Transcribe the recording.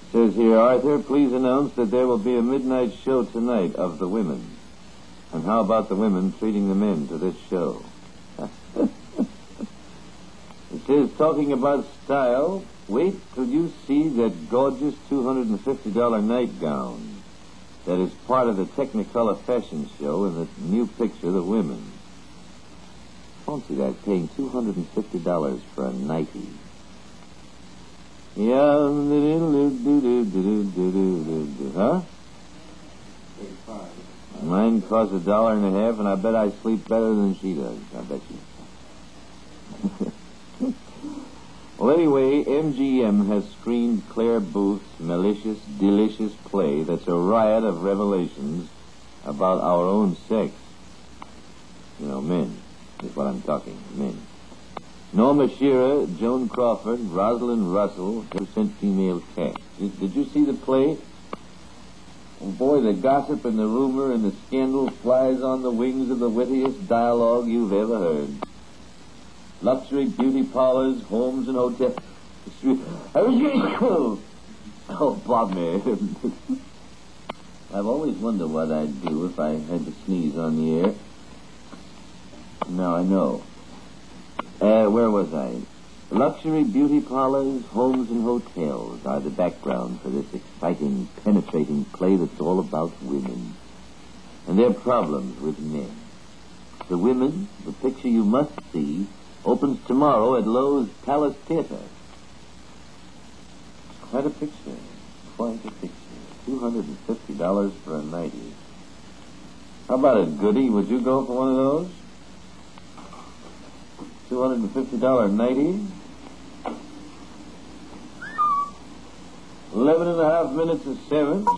Says here, Arthur, please announce that there will be a midnight show tonight of the women. And how about the women treating the men to this show? It says, talking about style, wait till you see that gorgeous $250 nightgown that is part of the Technicolor fashion show in the new picture, The Women. Fancy that, paying $250 for a nightie. Yeah, huh? Mine costs $1.50, and I bet I sleep better than she does. I bet you. Well, anyway, MGM has screened Claire Booth's malicious, delicious play that's a riot of revelations about our own sex. You know, men is what I'm talking, men. Norma Shearer, Joan Crawford, Rosalind Russell, 100% female cast. Did you see the play? Oh, boy, the gossip and the rumor and the scandal flies on the wings of the wittiest dialogue you've ever heard. Luxury beauty parlors, homes, and hotels. Oh, Bob, man. I've always wondered what I'd do if I had to sneeze on the air. Now I know. Where was I? Luxury beauty parlors, homes, and hotels are the background for this exciting, penetrating play that's all about women and their problems with men. The Women, the picture you must see, opens tomorrow at Lowe's Palace Theater. Quite a picture. Quite a picture. $250 for a nightie. How about it, Goody? Would you go for one of those? $250 nightie? 11 and a half minutes to 7.